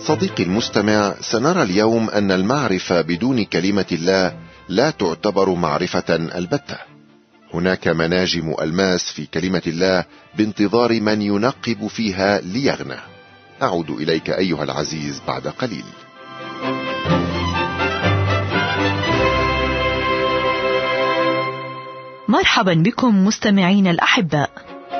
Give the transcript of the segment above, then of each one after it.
صديقي المستمع، سنرى اليوم أن المعرفة بدون كلمة الله لا تعتبر معرفة البتة. هناك مناجم ألماس في كلمة الله بانتظار من ينقب فيها ليغنى. أعود إليك أيها العزيز بعد قليل. مرحبا بكم مستمعين الأحباء.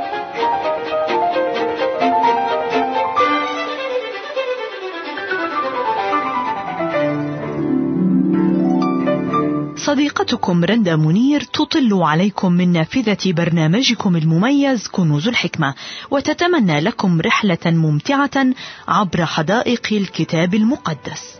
صديقتكم رندا منير تطل عليكم من نافذة برنامجكم المميز كنوز الحكمة، وتتمنى لكم رحلة ممتعة عبر حدائق الكتاب المقدس.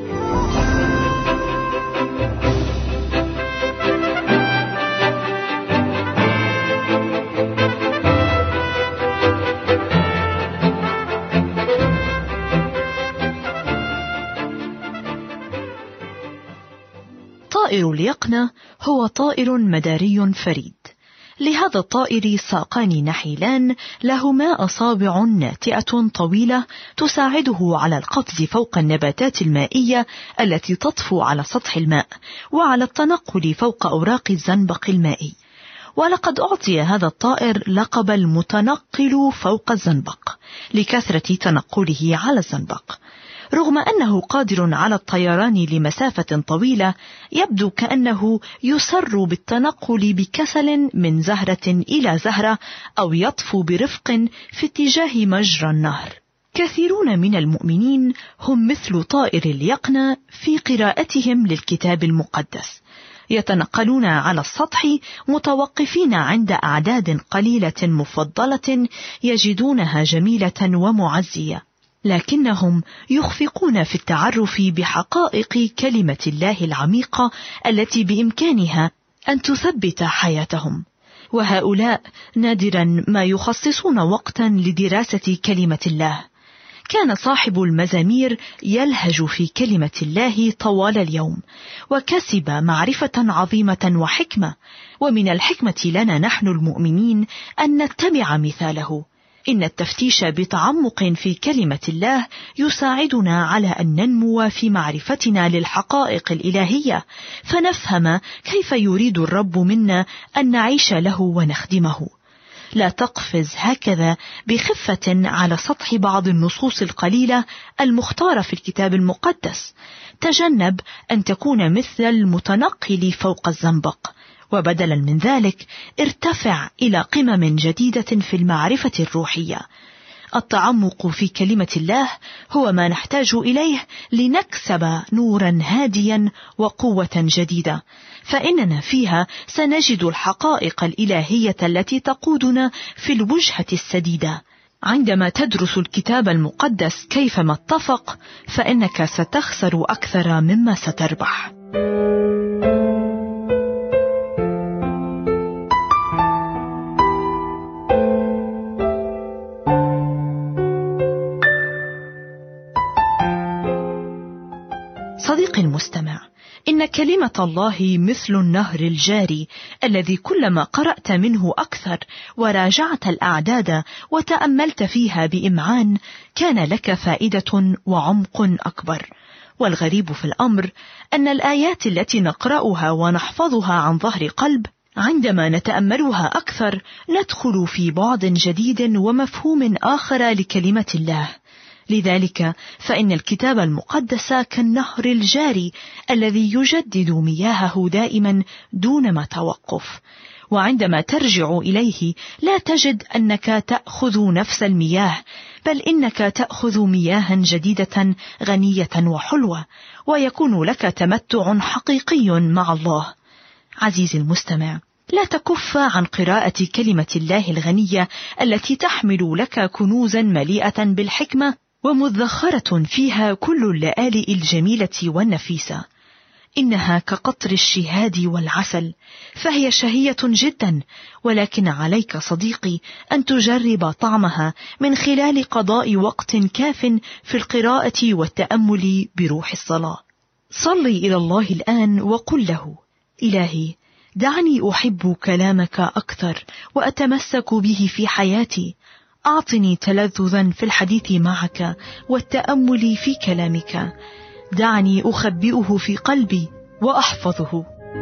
طائر اليقنة هو طائر مداري فريد. لهذا الطائر ساقان نحيلان لهما أصابع ناتئة طويلة تساعده على القفز فوق النباتات المائية التي تطفو على سطح الماء، وعلى التنقل فوق أوراق الزنبق المائي. ولقد أعطي هذا الطائر لقب المتنقل فوق الزنبق لكثرة تنقله على الزنبق. رغم أنه قادر على الطيران لمسافة طويلة، يبدو كأنه يسر بالتنقل بكسل من زهرة إلى زهرة، أو يطفو برفق في اتجاه مجرى النهر. كثيرون من المؤمنين هم مثل طائر اليقنة في قراءتهم للكتاب المقدس، يتنقلون على السطح متوقفين عند أعداد قليلة مفضلة يجدونها جميلة ومعزية، لكنهم يخفقون في التعرف بحقائق كلمة الله العميقة التي بإمكانها أن تثبت حياتهم. وهؤلاء نادرا ما يخصصون وقتا لدراسة كلمة الله. كان صاحب المزامير يلهج في كلمة الله طوال اليوم، وكسب معرفة عظيمة وحكمة. ومن الحكمة لنا نحن المؤمنين أن نتبع مثاله. إن التفتيش بتعمق في كلمة الله يساعدنا على أن ننمو في معرفتنا للحقائق الإلهية، فنفهم كيف يريد الرب منا أن نعيش له ونخدمه. لا تقفز هكذا بخفة على سطح بعض النصوص القليلة المختارة في الكتاب المقدس. تجنب أن تكون مثل المتنقل فوق الزنبق، وبدلا من ذلك ارتفع إلى قمم جديدة في المعرفة الروحية. التعمق في كلمة الله هو ما نحتاج إليه لنكسب نورا هاديا وقوة جديدة، فإننا فيها سنجد الحقائق الإلهية التي تقودنا في الوجهة السديدة. عندما تدرس الكتاب المقدس كيفما اتفق، فإنك ستخسر أكثر مما ستربح. صديقي المستمع، إن كلمة الله مثل النهر الجاري الذي كلما قرأت منه أكثر وراجعت الأعداد وتأملت فيها بإمعان كان لك فائدة وعمق أكبر. والغريب في الأمر أن الآيات التي نقرأها ونحفظها عن ظهر قلب عندما نتأملها أكثر ندخل في بعد جديد ومفهوم آخر لكلمة الله. لذلك فإن الكتاب المقدس كالنهر الجاري الذي يجدد مياهه دائما دون ما توقف، وعندما ترجع إليه لا تجد أنك تأخذ نفس المياه، بل إنك تأخذ مياه جديدة غنية وحلوة، ويكون لك تمتع حقيقي مع الله. عزيزي المستمع، لا تكف عن قراءة كلمة الله الغنية التي تحمل لك كنوزا مليئة بالحكمة ومذخرة فيها كل اللآلئ الجميلة والنفيسة. إنها كقطر الشهاد والعسل، فهي شهية جدا، ولكن عليك صديقي أن تجرب طعمها من خلال قضاء وقت كاف في القراءة والتأمل بروح الصلاة. صلي إلى الله الآن وقل له: إلهي، دعني أحب كلامك أكثر وأتمسك به في حياتي. أعطني تلذذا في الحديث معك والتأمل في كلامك. دعني أخبئه في قلبي وأحفظه.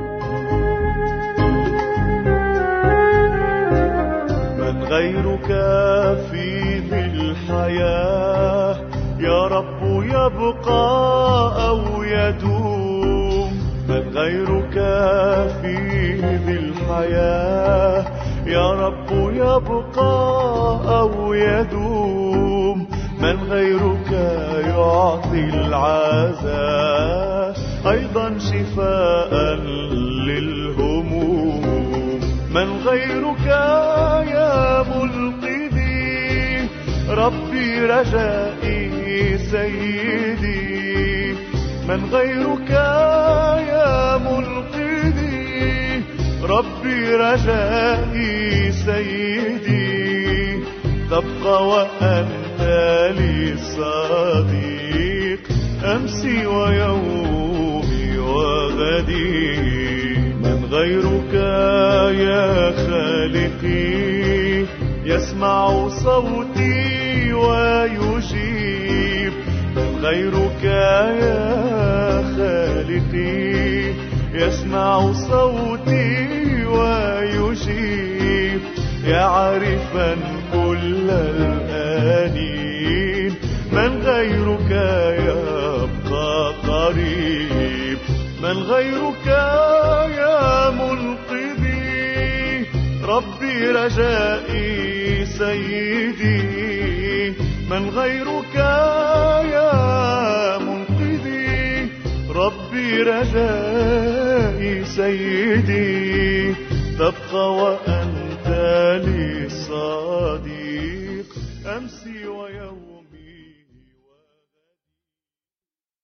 من غيرك في ذي الحياة يا رب يبقى أو يدوم؟ من غيرك في ذي الحياة يا رب يبقى أو يدوم؟ من غيرك يعطي العزاء أيضا شفاء للهموم؟ من غيرك يا منقذي ربي رجائي سيدي؟ من غيرك يا منقذي ربي رجائي سيدي؟ تبقى وأنت لي صديق أمسي ويومي وغدي. من غيرك يا خالقي يسمع صوتي ويجيب؟ من غيرك يا خالقي يسمع صوتي ويجيب؟ يعرفا كل الآنين من غيرك يبقى قريب؟ من غيرك يا منقذي ربي رجائي سيدي؟ من غيرك يا منقذي ربي رجائي سيدي؟ تبقى وأنت لي صديق أمسي ويوم